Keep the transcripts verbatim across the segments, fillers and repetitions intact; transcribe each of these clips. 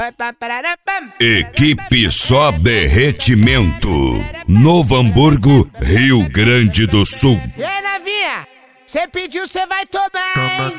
Equipe Só Derretimento, Novo Hamburgo, Rio Grande do Sul. E aí, novinha, cê pediu, cê vai tomar, hein?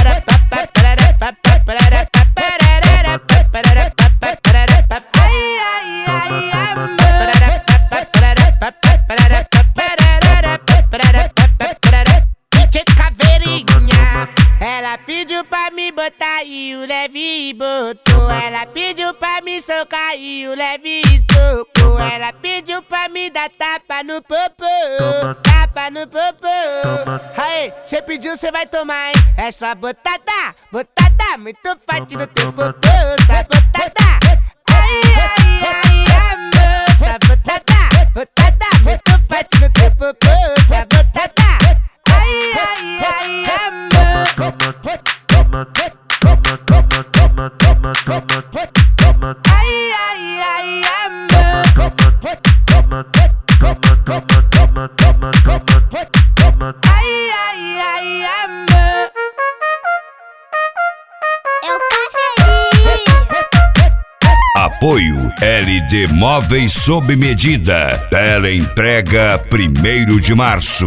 Ela pediu pra me botar e o leve botou. Ela pediu pra me socar e o leve socou. Ela pediu pra me dar tapa no popô, tapa no popô. Aí, cê pediu, cê vai tomar, hein? É só botada, botada, muito forte no teu popô. Só botada, ai, ai, ai, amor. Só botada, botada, muito forte no teu popô. Só botada, ai, ai, ai, amor. Ai, ai, ai, amor. Ai, ai, ai, amor. Eu tô feliz. Apoio L D Móveis sob medida. Teleentrega primeiro de março.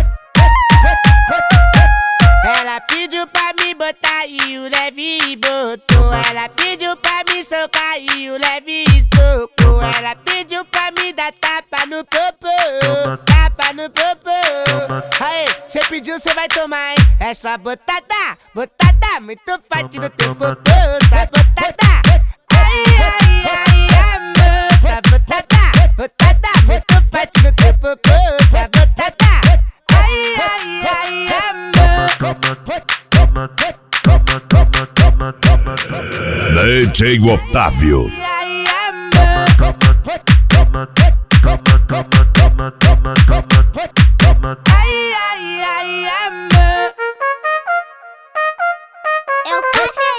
Ela pediu pra me botar e o leve botou. Ela pediu pra me socar e o leve socou. Ela pediu pra me dar tapa no popô, tapa no popô. Aí, cê pediu, cê vai tomar, hein? É só botada, botada, muito forte no teu popô. Só botada, ai, ai, ai, amor. Só botada, botada, muito forte no teu popô. Só botada, ai, ai, ai, amor. D J Otávio. Ai, amor. Ai, ai, ai, amor. Eu tô feliz.